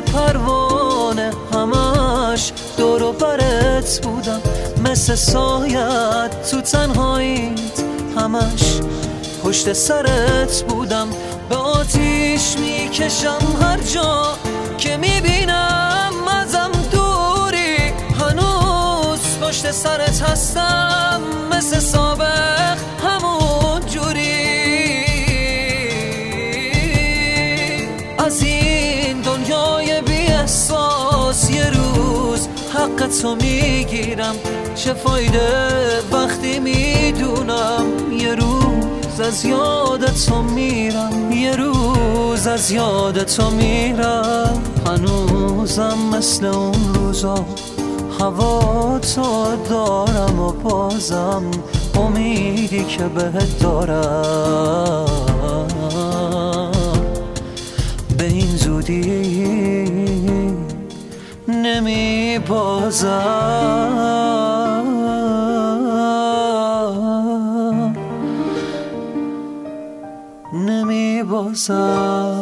پروانه همش دور و برت بودم، مثل سایت تو تنهاییت همش پشت سرت بودم. به آتیش میکشم هر جا که میبینم ازم دوری، هنوز پشت سرت هستم مثل سابق همون جوری. از این دنیای بی احساس یه روز حق تو میگیرم، چه فایده وقتی میدونم یه روز از یاد تو میرم، یه روز از یاد تو میرم. هنوزم مثل اون روزا هوا تو دارم و بازم امیدی که بهت دارم به این زودی نمی بازم.